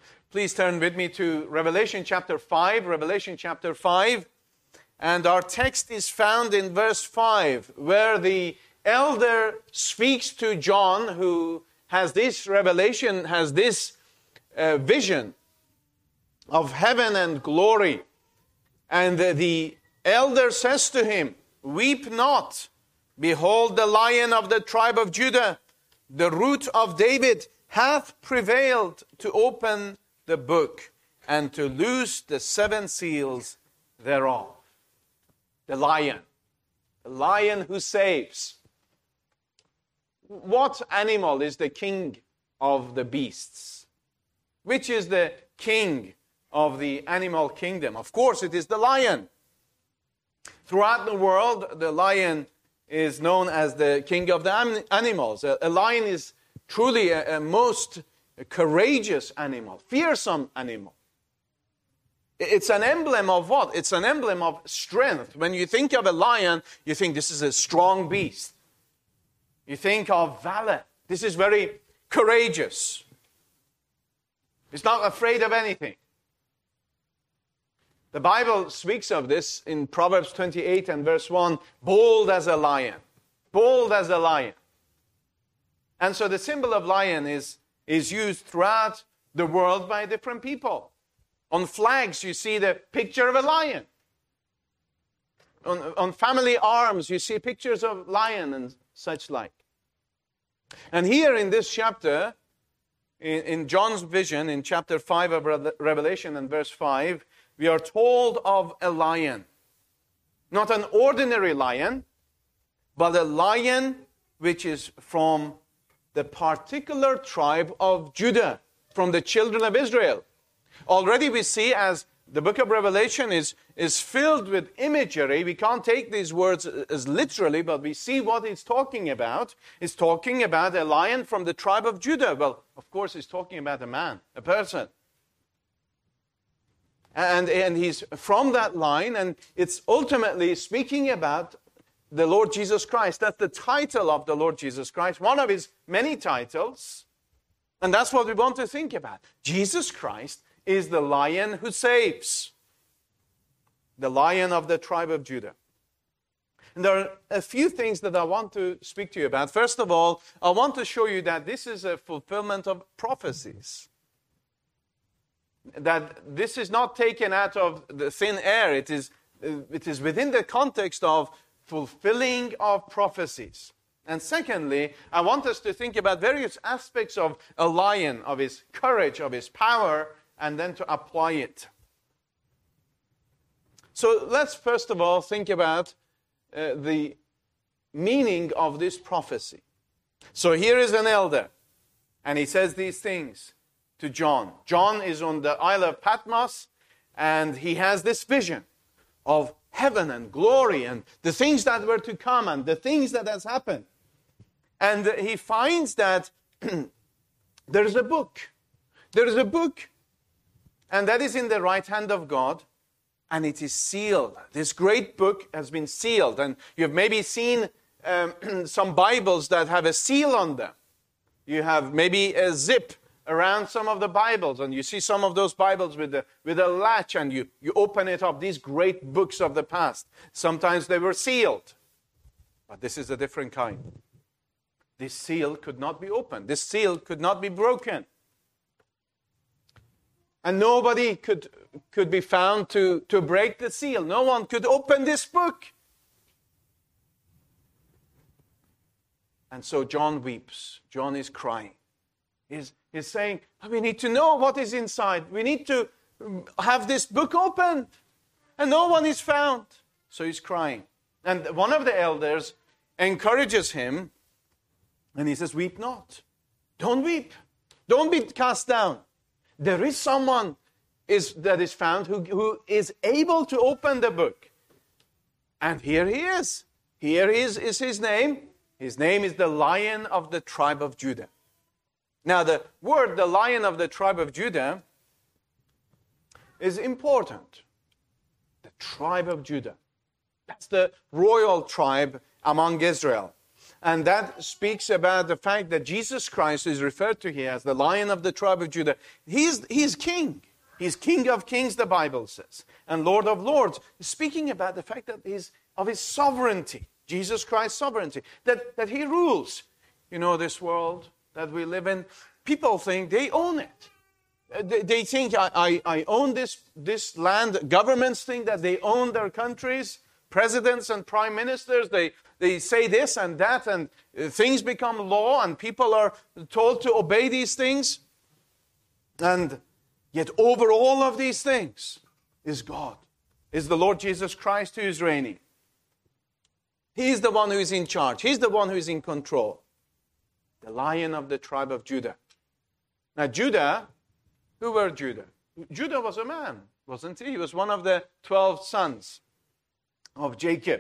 Please turn with me to Revelation chapter 5. Revelation chapter 5. And our text is found in verse 5, where the elder speaks to John, who has this revelation, has this vision of heaven and glory. And the elder says to him, "Weep not. Behold, the Lion of the tribe of Judah, the Root of David, hath prevailed to open the book and to loose the 7 seals thereof." The lion who saves. What animal is the king of the beasts? Which is the king of the animal kingdom? Of course, it is the lion. Throughout the world, the lion is known as the king of the animals. A lion is truly a most courageous animal, fearsome animal. It's an emblem of what? It's an emblem of strength. When you think of a lion, you think this is a strong beast. You think of valor. This is very courageous. It's not afraid of anything. The Bible speaks of this in Proverbs 28 and verse 1, bold as a lion. Bold as a lion. And so the symbol of lion is used throughout the world by different people. On flags, you see the picture of a lion. On family arms, you see pictures of lion and such like. And here in this chapter, in John's vision, in chapter 5 of Revelation and verse 5, we are told of a lion. Not an ordinary lion, but a lion which is from the particular tribe of Judah, from the children of Israel. Already we see, as the book of Revelation is filled with imagery, we can't take these words as literally, but we see what it's talking about. It's talking about a lion from the tribe of Judah. Well, of course, it's talking about a man, a person. And he's from that line, and it's ultimately speaking about the Lord Jesus Christ. That's the title of the Lord Jesus Christ, one of his many titles. And that's what we want to think about. Jesus Christ is the lion who saves. The lion of the tribe of Judah. And there are a few things that I want to speak to you about. First of all, I want to show you that this is a fulfillment of prophecies. That this is not taken out of the thin air. It is within the context of fulfilling of prophecies. And secondly, I want us to think about various aspects of a lion, of his courage, of his power, and then to apply it. So let's first of all think about the meaning of this prophecy. So here is an elder, and he says these things to John. John is on the Isle of Patmos, and he has this vision of heaven and glory and the things that were to come and the things that has happened. And he finds that there is a book. There is a book, and that is in the right hand of God, and it is sealed. This great book has been sealed, and you've maybe seen some Bibles that have a seal on them. You have maybe a zip around some of the Bibles, and you see some of those Bibles with a latch, and you open it up, these great books of the past. Sometimes they were sealed, but this is a different kind. This seal could not be opened. This seal could not be broken. And nobody could be found to break the seal. No one could open this book. And so John weeps. John is crying. He's saying, we need to know what is inside. We need to have this book opened. And no one is found. So he's crying. And one of the elders encourages him. And he says, weep not. Don't weep. Don't be cast down. There is someone that is found who is able to open the book. And here he is. Here is his name. His name is the Lion of the tribe of Judah. Now the word, the Lion of the tribe of Judah, is important. The tribe of Judah. That's the royal tribe among Israel. And that speaks about the fact that Jesus Christ is referred to here as the Lion of the tribe of Judah. He's king. He's King of kings, the Bible says, and Lord of lords, speaking about the fact that of his sovereignty, Jesus Christ's sovereignty, that he rules. You know, this world that we live in, people think they own it. They think, I own this land. Governments think that they own their countries. Presidents and prime ministers, they say this and that, and things become law, and people are told to obey these things. And yet over all of these things is God, is the Lord Jesus Christ who is reigning. He's the one who is in charge. He's the one who is in control. The Lion of the tribe of Judah. Now Judah, who were Judah? Judah was a man, wasn't he? He was one of the 12 sons of Jacob.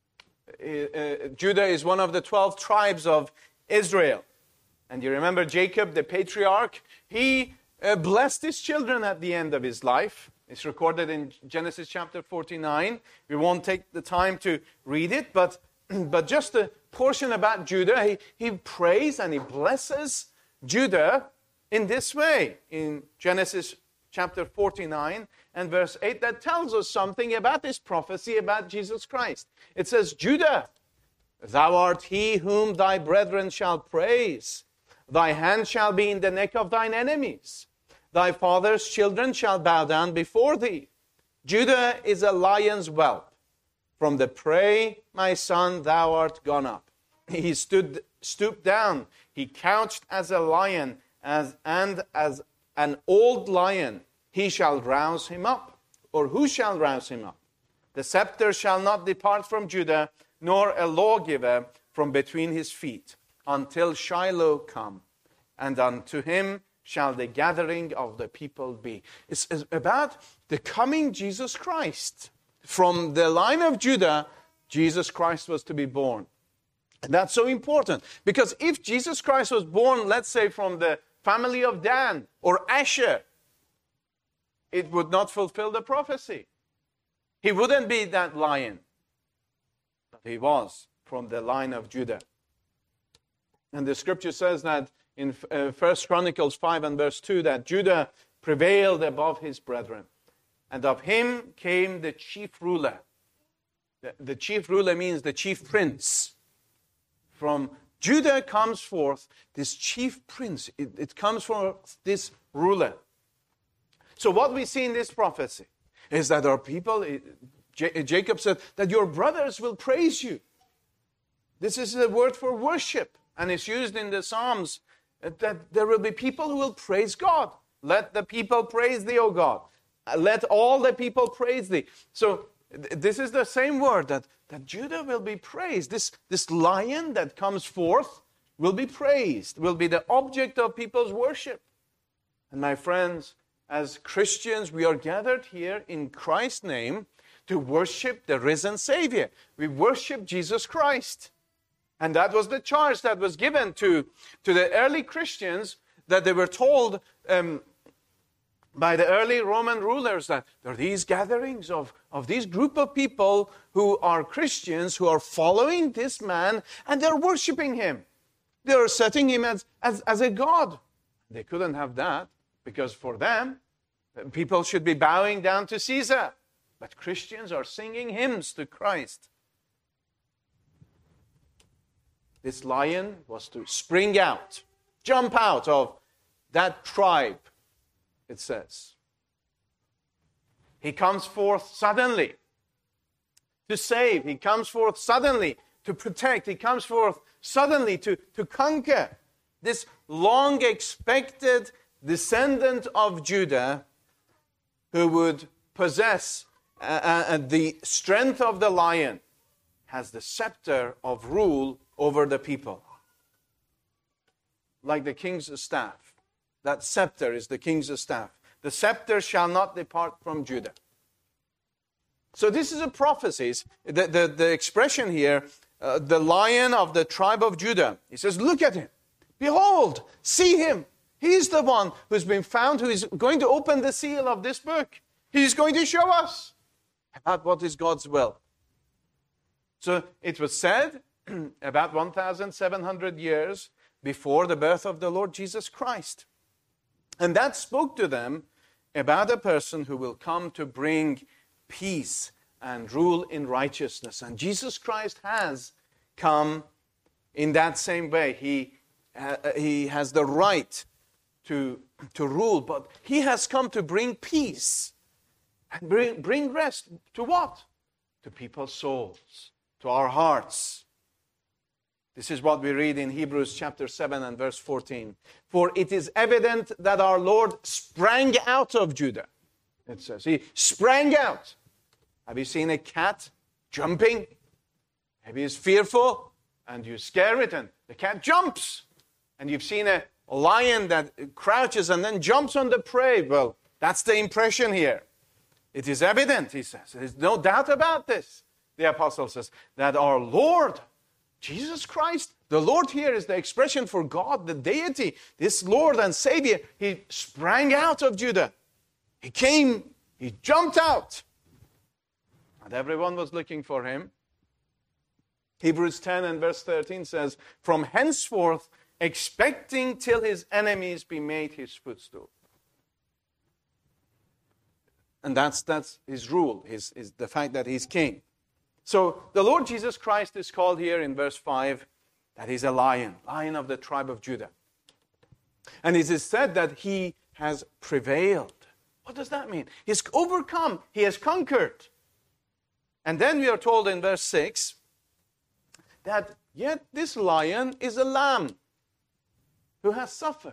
Judah is one of the 12 tribes of Israel. And you remember Jacob, the patriarch, he blessed his children at the end of his life. It's recorded in Genesis chapter 49. We won't take the time to read it, but just a portion about Judah. He prays and he blesses Judah in this way in Genesis chapter 49 and verse 8, that tells us something about this prophecy about Jesus Christ. It says, Judah, thou art he whom thy brethren shall praise. Thy hand shall be in the neck of thine enemies. Thy father's children shall bow down before thee. Judah is a lion's whelp. From the prey, my son, thou art gone up. He stooped down. He couched as a lion, as an old lion. He shall rouse him up. Or who shall rouse him up? The scepter shall not depart from Judah, nor a lawgiver from between his feet, until Shiloh come, and unto him shall the gathering of the people be. It's about the coming Jesus Christ. From the line of Judah, Jesus Christ was to be born. And that's so important, because if Jesus Christ was born, let's say, from the family of Dan or Asher, it would not fulfill the prophecy. He wouldn't be that lion. But he was from the line of Judah. And the scripture says that in 1 Chronicles 5 and verse 2, that Judah prevailed above his brethren. And of him came the chief ruler. The chief ruler means the chief prince. From Judah comes forth this chief prince. It comes from this ruler. So what we see in this prophecy is that our people, Jacob said, that your brothers will praise you. This is a word for worship, and it's used in the Psalms, that there will be people who will praise God. Let the people praise thee, O God. Let all the people praise thee. So this is the same word, that Judah will be praised. This lion that comes forth will be praised, will be the object of people's worship. And my friends, as Christians, we are gathered here in Christ's name to worship the risen Savior. We worship Jesus Christ. And that was the charge that was given to the early Christians, that they were told by the early Roman rulers that there are these gatherings of this group of people who are Christians, who are following this man, and they're worshiping him. They are setting him as a god. They couldn't have that, because for them, people should be bowing down to Caesar. But Christians are singing hymns to Christ. This lion was to spring out, jump out of that tribe, it says. He comes forth suddenly to save. He comes forth suddenly to protect. He comes forth suddenly to conquer. This long-expected descendant of Judah who would possess the strength of the lion has the scepter of rule over the people. Like the king's staff. That scepter is the king's staff. The scepter shall not depart from Judah. So this is a prophecy. The expression here, the lion of the tribe of Judah. He says, look at him. Behold, see him. He's the one who's been found, who is going to open the seal of this book. He's going to show us about what is God's will. So it was said about 1,700 years before the birth of the Lord Jesus Christ. And that spoke to them about a person who will come to bring peace and rule in righteousness. And Jesus Christ has come in that same way. He has the right to rule, but he has come to bring peace and bring rest. To what? To people's souls, to our hearts. This is what we read in Hebrews chapter 7 and verse 14. For it is evident that our Lord sprang out of Judah. It says, he sprang out. Have you seen a cat jumping? Maybe it's fearful and you scare it and the cat jumps. And you've seen a lion that crouches and then jumps on the prey. Well, that's the impression here. It is evident, he says. There's no doubt about this, the apostle says, that our Lord, Jesus Christ, the Lord here is the expression for God, the deity, this Lord and Savior. He sprang out of Judah. He came, he jumped out. And everyone was looking for him. Hebrews 10 and verse 13 says, from henceforth, expecting till his enemies be made his footstool. And that's his rule, is the fact that he's king. So the Lord Jesus Christ is called here in verse 5 that he's a lion of the tribe of Judah. And it is said that he has prevailed. What does that mean? He's overcome. He has conquered. And then we are told in verse 6 that yet this lion is a lamb who has suffered.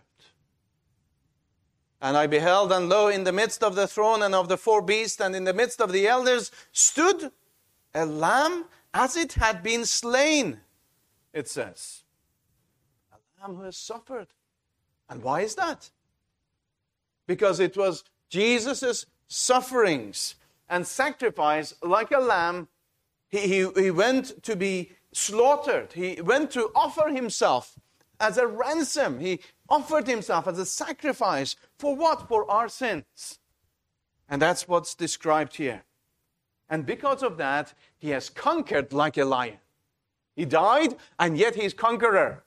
And I beheld, and lo, in the midst of the throne and of the four beasts, and in the midst of the elders, stood a lamb as it had been slain, it says. A lamb who has suffered. And why is that? Because it was Jesus' sufferings and sacrifice like a lamb. He went to be slaughtered. He went to offer himself as a ransom. He offered himself as a sacrifice. For what? For our sins. And that's what's described here. And because of that, he has conquered like a lion. He died, and yet he's conqueror.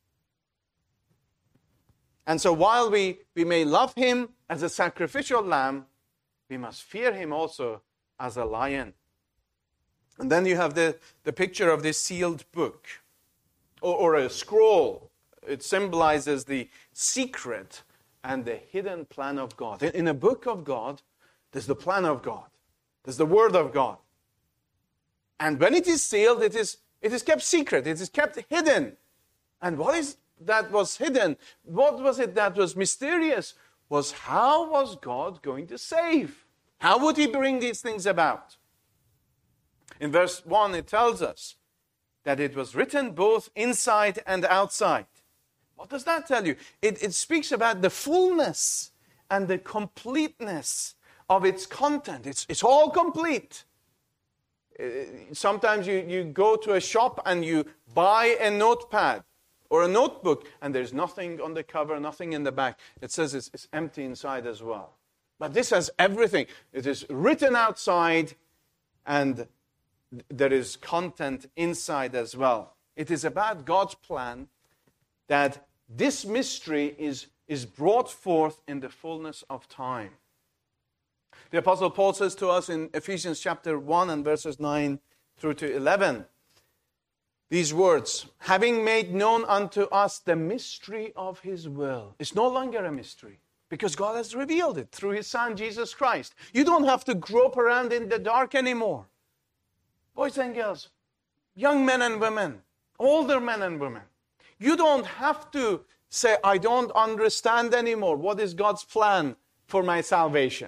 And so while we may love him as a sacrificial lamb, we must fear him also as a lion. And then you have the picture of this sealed book, or a scroll. It symbolizes the secret and the hidden plan of God. In a book of God, there's the plan of God. There's the word of God. And when it is sealed, it is kept secret. It is kept hidden. And what is that was hidden? What was it that was mysterious? Was how was God going to save? How would he bring these things about? In verse 1, it tells us that it was written both inside and outside. What does that tell you? It speaks about the fullness and the completeness of its content. It's all complete. Sometimes you go to a shop and you buy a notepad or a notebook and there's nothing on the cover, nothing in the back. It says it's empty inside as well. But this has everything. It is written outside and there is content inside as well. It is about God's plan that this mystery is brought forth in the fullness of time. The Apostle Paul says to us in Ephesians chapter 1 and verses 9 through to 11, these words, having made known unto us the mystery of his will. It's no longer a mystery because God has revealed it through his Son, Jesus Christ. You don't have to grope around in the dark anymore. Boys and girls, young men and women, older men and women, you don't have to say, I don't understand anymore. What is God's plan for my salvation?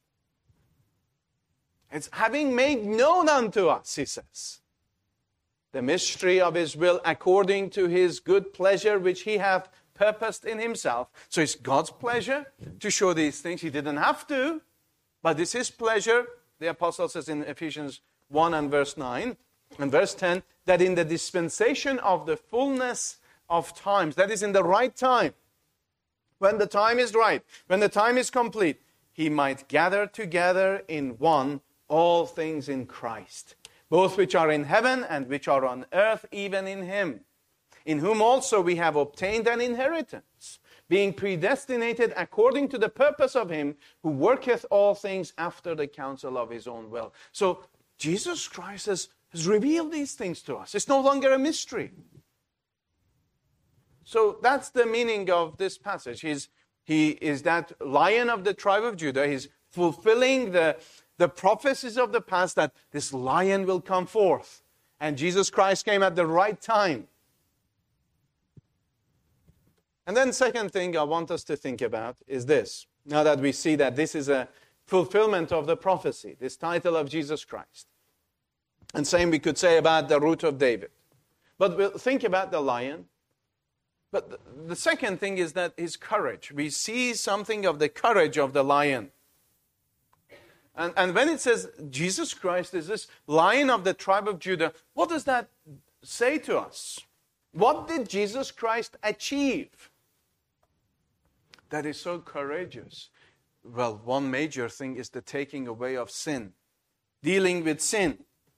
It's having made known unto us, he says, the mystery of his will according to his good pleasure, which he hath purposed in himself. So it's God's pleasure to show these things. He didn't have to, but it's his pleasure, the apostle says in Ephesians 1 and verse 9 and verse 10, that in the dispensation of the fullness of times, that is in the right time, when the time is right, when the time is complete, he might gather together in one all things in Christ, both which are in heaven and which are on earth, even in him, in whom also we have obtained an inheritance, being predestinated according to the purpose of him who worketh all things after the counsel of his own will. So Jesus Christ has revealed these things to us. It's no longer a mystery. So that's the meaning of this passage. He is that Lion of the tribe of Judah. He's fulfilling the prophecies of the past that this Lion will come forth. And Jesus Christ came at the right time. And then second thing I want us to think about is this. Now that we see that this is a fulfillment of the prophecy, this title of Jesus Christ. And same we could say about the root of David. But we'll think about the lion. But the second thing is that his courage. We see something of the courage of the lion. And when it says Jesus Christ is this Lion of the tribe of Judah, what does that say to us? What did Jesus Christ achieve that is so courageous? Well, one major thing is the taking away of sin, dealing with sin.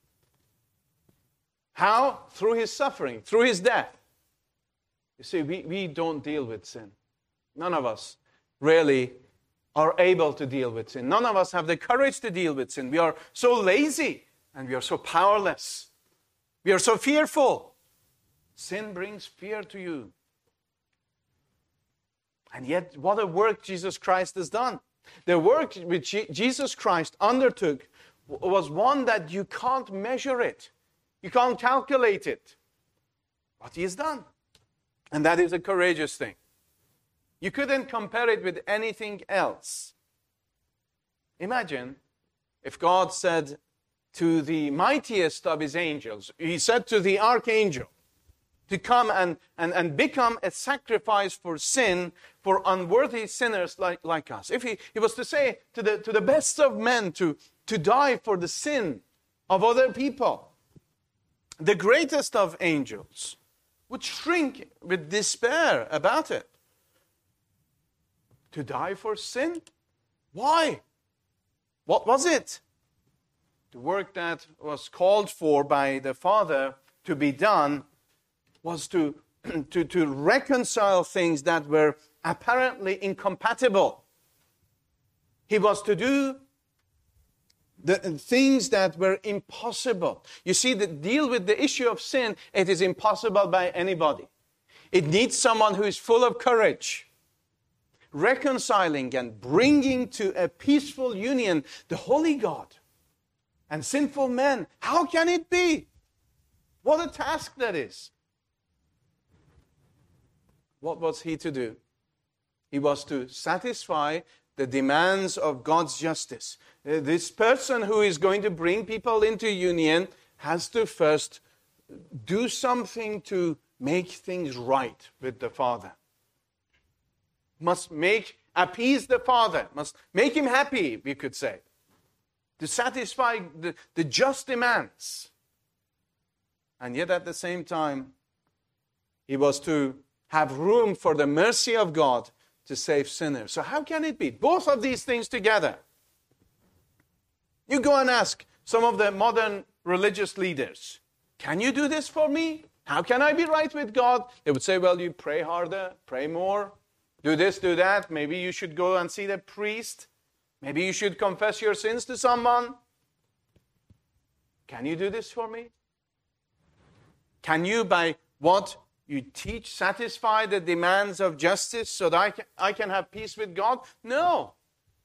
How? Through his suffering, through his death. You see, we don't deal with sin. None of us really are able to deal with sin. None of us have the courage to deal with sin. We are so lazy and we are so powerless. We are so fearful. Sin brings fear to you. And yet, what a work Jesus Christ has done. The work which Jesus Christ undertook was one that you can't measure it. You can't calculate it. What he has done. And that is a courageous thing. You couldn't compare it with anything else. Imagine if God said to the mightiest of his angels, he said to the archangel, to come and become a sacrifice for sin, for unworthy sinners like us. If he was to say to the best of men to die for the sin of other people, the greatest of angels would shrink with despair about it. To die for sin? Why? What was it? The work that was called for by the Father to be done was to reconcile things that were apparently incompatible. He was to do the things that were impossible. You see, to deal with the issue of sin, it is impossible by anybody. It needs someone who is full of courage, reconciling and bringing to a peaceful union the holy God and sinful men. How can it be? What a task that is. What was he to do? He was to satisfy the demands of God's justice. This person who is going to bring people into union has to first do something to make things right with the Father. Must appease the Father, must make him happy, we could say, to satisfy the just demands. And yet at the same time, he was to have room for the mercy of God to save sinners. So how can it be? Both of these things together. You go and ask some of the modern religious leaders, can you do this for me? How can I be right with God? They would say, well, you pray harder, pray more, do this, do that. Maybe you should go and see the priest. Maybe you should confess your sins to someone. Can you do this for me? Can you, by what you teach, satisfy the demands of justice so that I can have peace with God? No.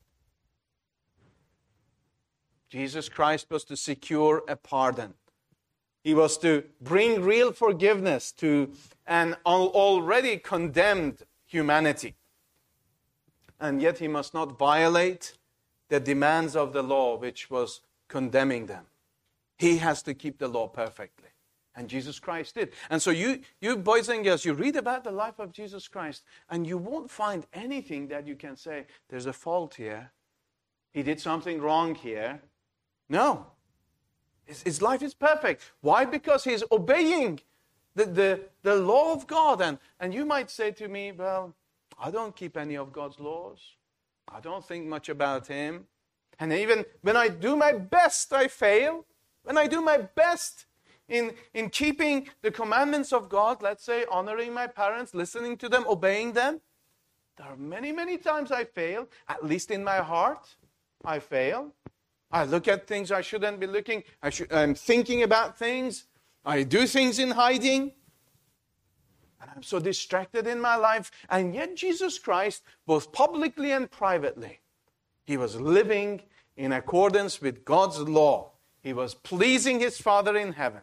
Jesus Christ was to secure a pardon. He was to bring real forgiveness to an already condemned humanity. And yet he must not violate the demands of the law which was condemning them. He has to keep the law perfectly. And Jesus Christ did. And so you boys and girls, you read about the life of Jesus Christ and you won't find anything that you can say, there's a fault here. He did something wrong here. No. His life is perfect. Why? Because he's obeying the law of God. And you might say to me, well, I don't keep any of God's laws. I don't think much about him. And even when I do my best, I fail. when I do my best in keeping the commandments of God, let's say honoring my parents, listening to them, obeying them, there are many, many times I fail, at least in my heart, I fail. I look at things I shouldn't be looking. I'm thinking about things. I do things in hiding. And I'm so distracted in my life. And yet Jesus Christ, both publicly and privately, he was living in accordance with God's law. He was pleasing his Father in heaven.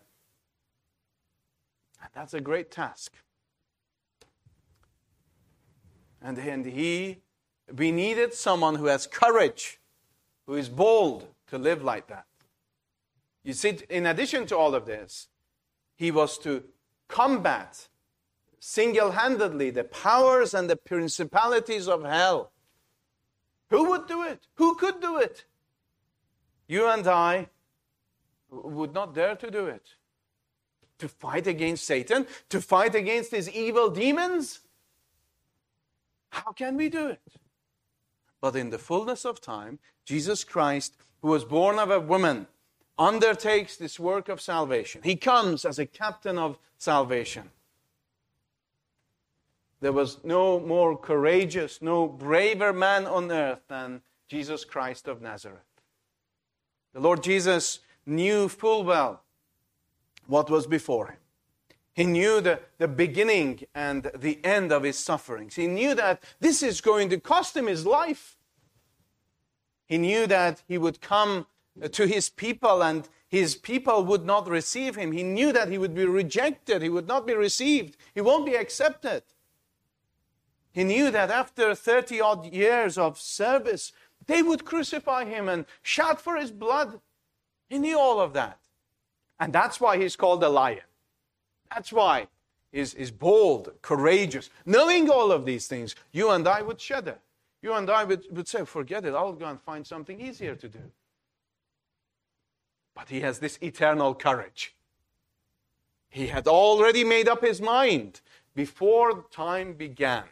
And that's a great task. And we needed someone who has courage, who is bold to live like that. You see, in addition to all of this, he was to combat single-handedly the powers and the principalities of hell. Who would do it? Who could do it? You and I would not dare to do it. To fight against Satan, to fight against his evil demons. How can we do it? But in the fullness of time, Jesus Christ, who was born of a woman, undertakes this work of salvation. He comes as a captain of salvation. There was no more courageous, no braver man on earth than Jesus Christ of Nazareth. The Lord Jesus knew full well what was before him. He knew the beginning and the end of his sufferings. He knew that this is going to cost him his life. He knew that he would come to his people and his people would not receive him. He knew that he would be rejected. He would not be received. He won't be accepted. He knew that after 30-odd years of service, they would crucify him and shout for his blood. He knew all of that. And that's why he's called a lion. That's why he's bold, courageous. Knowing all of these things, you and I would shudder. You and I would say, forget it, I'll go and find something easier to do. But he has this eternal courage. He had already made up his mind before time began.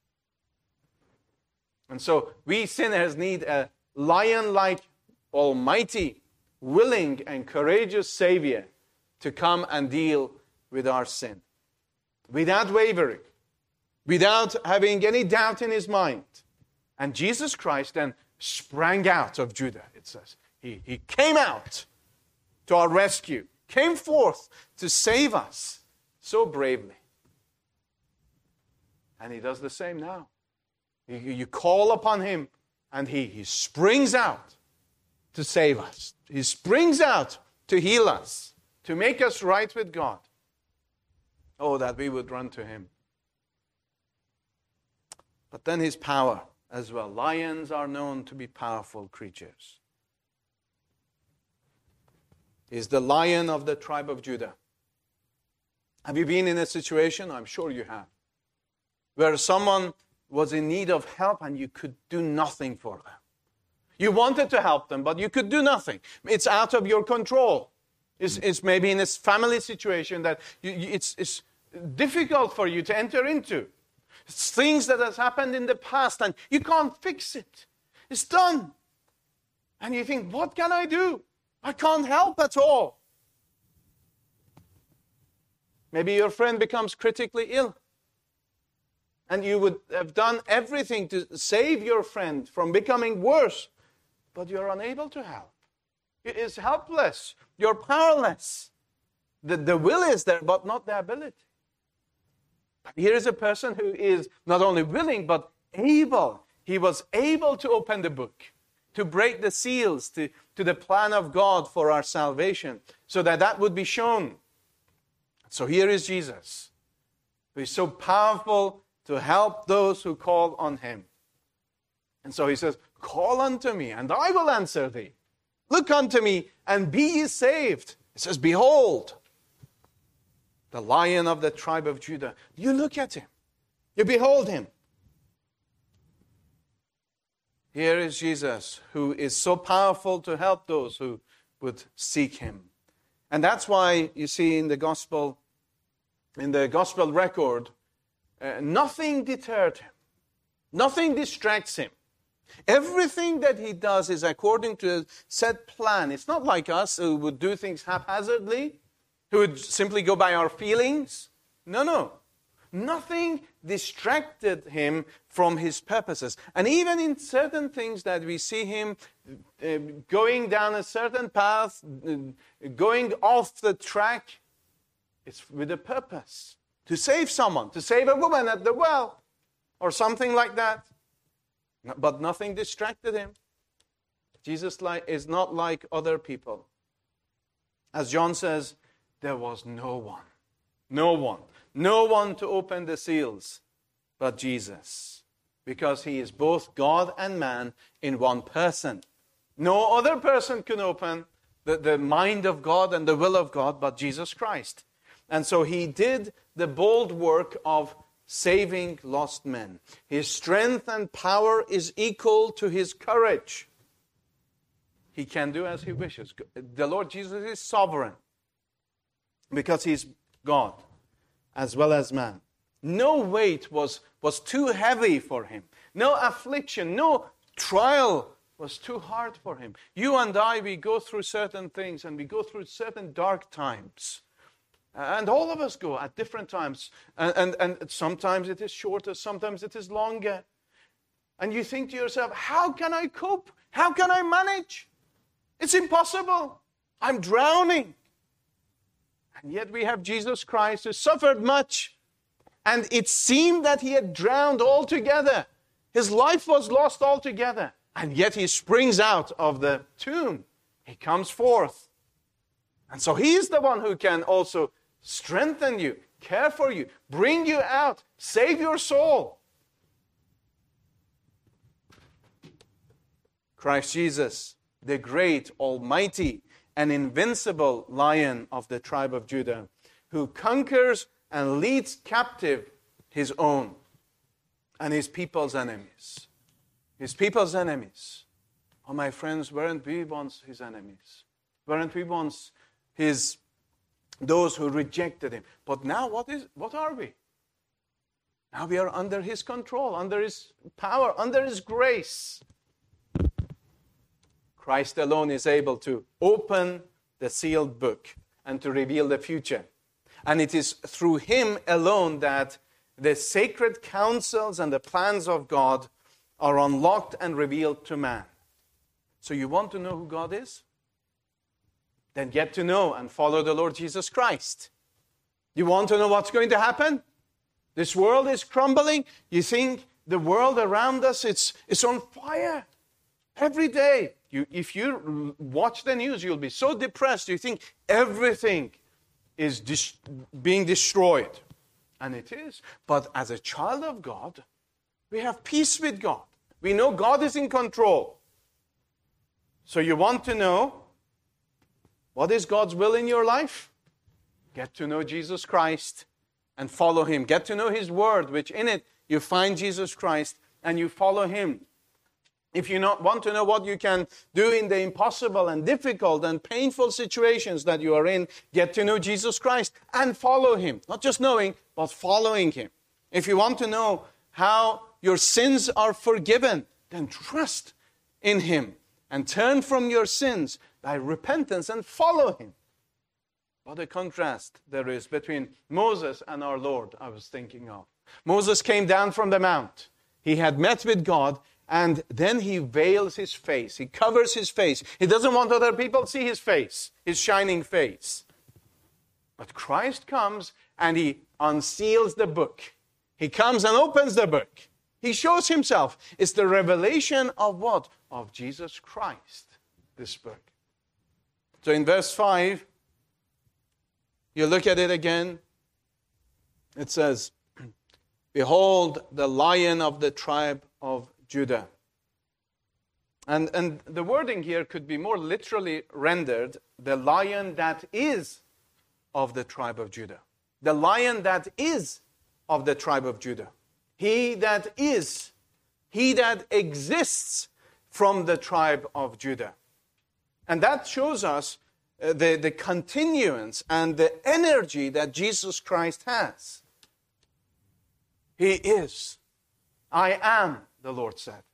And so we sinners need a lion-like, almighty, willing and courageous Savior to come and deal with our sin. Without wavering, without having any doubt in his mind. And Jesus Christ then sprang out of Judah, it says. He came out to our rescue, came forth to save us so bravely. And he does the same now. You call upon him and he springs out to save us. He springs out to heal us, to make us right with God. Oh, that we would run to him. But then his power as well. Lions are known to be powerful creatures. He's the Lion of the tribe of Judah. Have you been in a situation? I'm sure you have. Where someone was in need of help and you could do nothing for them. You wanted to help them, but you could do nothing. It's out of your control. It's maybe in a family situation that it's difficult for you to enter into. It's things that has happened in the past and you can't fix it. It's done. And you think, what can I do? I can't help at all. Maybe your friend becomes critically ill. And you would have done everything to save your friend from becoming worse. But you're unable to help. It is helpless. You're powerless. The will is there, but not the ability. But here is a person who is not only willing, but able. He was able to open the book, to break the seals to the plan of God for our salvation, so that would be shown. So here is Jesus, who is so powerful to help those who call on him. And so he says, call unto me, and I will answer thee. Look unto me, and be ye saved. It says, behold, the Lion of the tribe of Judah. You look at him. You behold him. Here is Jesus, who is so powerful to help those who would seek him. And that's why you see in the gospel record, nothing deterred him. Nothing distracts him Everything that he does is according to a set plan. It's not like us who would do things haphazardly, who would simply go by our feelings. No. Nothing distracted him from his purposes. And even in certain things that we see him going down a certain path, going off the track, it's with a purpose. To save someone, to save a woman at the well, or something like that. But nothing distracted him. Jesus is not like other people. As John says, there was no one to open the seals but Jesus, because he is both God and man in one person. No other person can open the mind of God and the will of God but Jesus Christ. And so he did the bold work of saving lost men. His strength and power is equal to his courage. He can do as he wishes. The Lord Jesus is sovereign because he's God as well as man. No weight was too heavy for him. No affliction, no trial was too hard for him. You and I, we go through certain things and we go through certain dark times. And all of us go at different times. And sometimes it is shorter, sometimes it is longer. And you think to yourself, how can I cope? How can I manage? It's impossible. I'm drowning. And yet we have Jesus Christ who suffered much. And it seemed that he had drowned altogether. His life was lost altogether. And yet he springs out of the tomb. He comes forth. And so he is the one who can also strengthen you, care for you, bring you out, save your soul. Christ Jesus, the great, almighty, and invincible Lion of the tribe of Judah, who conquers and leads captive his own and his people's enemies. His people's enemies. Oh, my friends, weren't we once his enemies? Weren't we once those who rejected him? But now what are we? Now we are under his control, under his power, under his grace. Christ alone is able to open the sealed book and to reveal the future. And it is through him alone that the sacred counsels and the plans of God are unlocked and revealed to man. So you want to know who God is? Then get to know and follow the Lord Jesus Christ. You want to know what's going to happen? This world is crumbling. You think the world around us, it's on fire every day. If you watch the news, you'll be so depressed. You think everything is being destroyed. And it is. But as a child of God, we have peace with God. We know God is in control. So you want to know what is God's will in your life? Get to know Jesus Christ and follow him. Get to know his word, which in it you find Jesus Christ and you follow him. If you want to know what you can do in the impossible and difficult and painful situations that you are in, get to know Jesus Christ and follow him. Not just knowing, but following him. If you want to know how your sins are forgiven, then trust in him and turn from your sins by repentance and follow him. What a contrast there is between Moses and our Lord, I was thinking of. Moses came down from the mount. He had met with God, and then he veils his face. He covers his face. He doesn't want other people to see his face, his shining face. But Christ comes and he unseals the book. He comes and opens the book. He shows himself. It's the revelation of what? Of Jesus Christ, this book. So in verse 5, you look at it again. It says, "Behold, the Lion of the tribe of Judah." And the wording here could be more literally rendered, the Lion that is of the tribe of Judah. The Lion that is of the tribe of Judah. He that is, he that exists from the tribe of Judah. And that shows us the continuance and the energy that Jesus Christ has. He is. I am, the Lord said.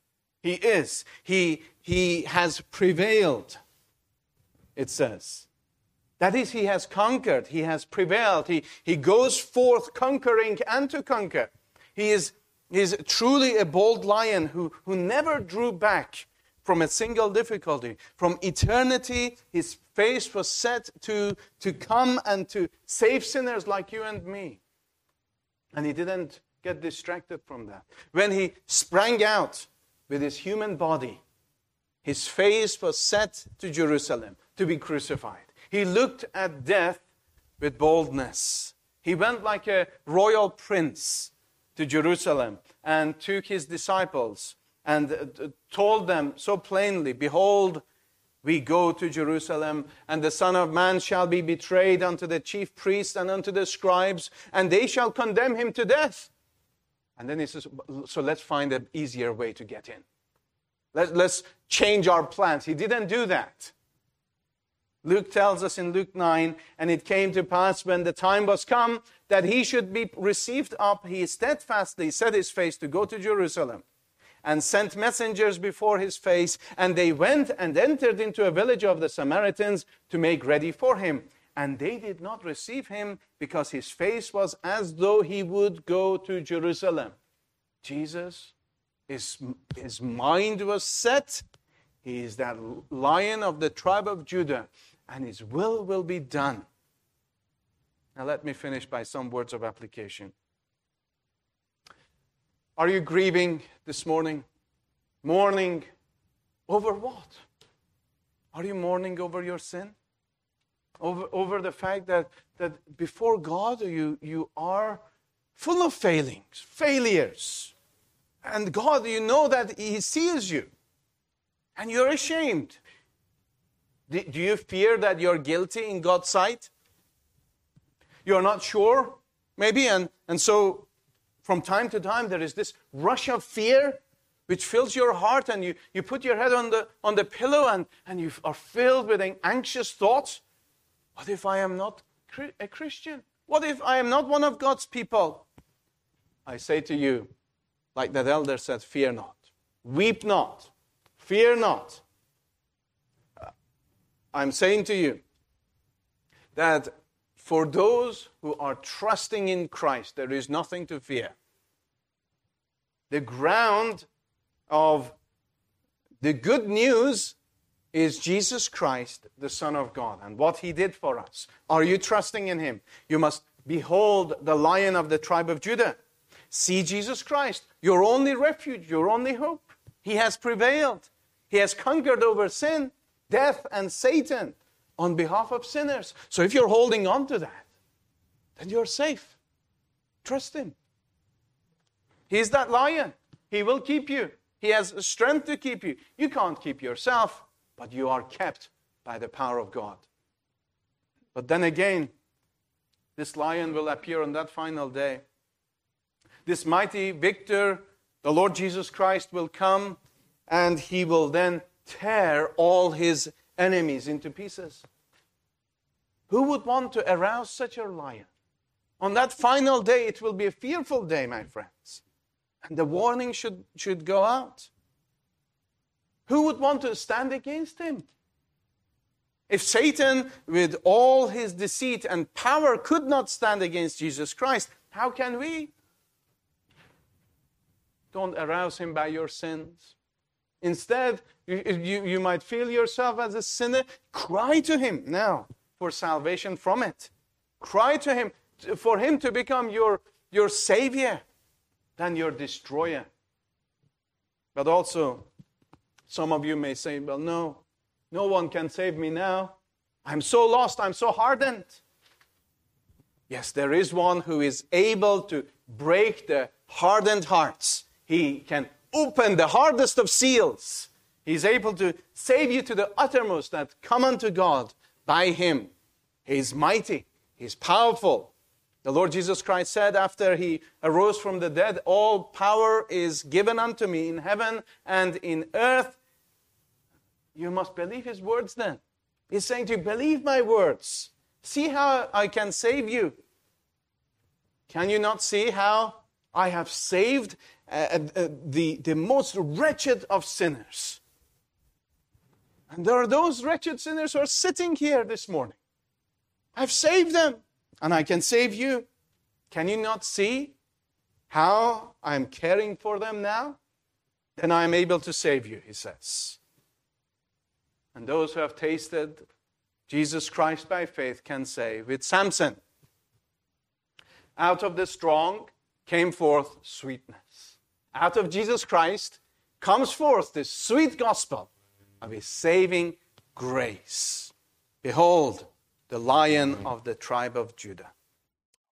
He is. He has prevailed, it says. That is, he has conquered. He has prevailed. He goes forth conquering and to conquer. He is truly a bold lion who never drew back from a single difficulty. From eternity, his face was set to come and to save sinners like you and me. And he didn't get distracted from that. When he sprang out with his human body, his face was set to Jerusalem to be crucified. He looked at death with boldness. He went like a royal prince to Jerusalem and took his disciples and told them so plainly, "Behold, we go to Jerusalem, and the Son of Man shall be betrayed unto the chief priests and unto the scribes, and they shall condemn him to death." And then he says, so let's find an easier way to get in. Let's change our plans. He didn't do that. Luke tells us in Luke 9, "And it came to pass when the time was come that he should be received up, he steadfastly set his face to go to Jerusalem, and sent messengers before his face, and they went and entered into a village of the Samaritans to make ready for him. And they did not receive him, because his face was as though he would go to Jerusalem." Jesus, his mind was set. He is that lion of the tribe of Judah, and his will be done. Now let me finish by some words of application. Are you grieving this morning? Mourning over what? Are you mourning over your sin? Over the fact that before God you are full of failures. And God, you know that He sees you. And you're ashamed. Do you fear that you're guilty in God's sight? You're not sure, maybe, and so from time to time there is this rush of fear which fills your heart, and you put your head on the pillow and you are filled with anxious thoughts. What if I am not a Christian? What if I am not one of God's people? I say to you, like that elder said, fear not. Weep not. Fear not. I'm saying to you that for those who are trusting in Christ, there is nothing to fear. The ground of the good news is Jesus Christ, the Son of God, and what He did for us. Are you trusting in Him? You must behold the Lion of the tribe of Judah. See Jesus Christ, your only refuge, your only hope. He has prevailed. He has conquered over sin, death, and Satan on behalf of sinners. So if you're holding on to that, then you're safe. Trust Him. He's that lion. He will keep you. He has strength to keep you. You can't keep yourself, but you are kept by the power of God. But then again, this lion will appear on that final day. This mighty victor, the Lord Jesus Christ, will come, and He will then tear all His enemies into pieces. Who would want to arouse such a lion? On that final day, it will be a fearful day, my friends. And the warning should go out. Who would want to stand against Him? If Satan, with all his deceit and power, could not stand against Jesus Christ, how can we? Don't arouse him by your sins. Instead, you might feel yourself as a sinner. Cry to Him now for salvation from it. Cry to Him for Him to become your Savior than your destroyer. But also, some of you may say, well, no one can save me now. I'm so lost, I'm so hardened. Yes, there is one who is able to break the hardened hearts. He can open the hardest of seals. He's able to save you to the uttermost that come unto God by Him. He's mighty. He's powerful. The Lord Jesus Christ said after He arose from the dead, all power is given unto me in heaven and in earth. You must believe His words then. He's saying to you, believe my words. See how I can save you. Can you not see how I have saved the most wretched of sinners. And there are those wretched sinners who are sitting here this morning. I've saved them, and I can save you. Can you not see how I'm caring for them now? Then I am able to save you, he says. And those who have tasted Jesus Christ by faith can say with Samson, out of the strong came forth sweetness. Out of Jesus Christ comes forth this sweet gospel of his saving grace. Behold, the Lion of the tribe of Judah.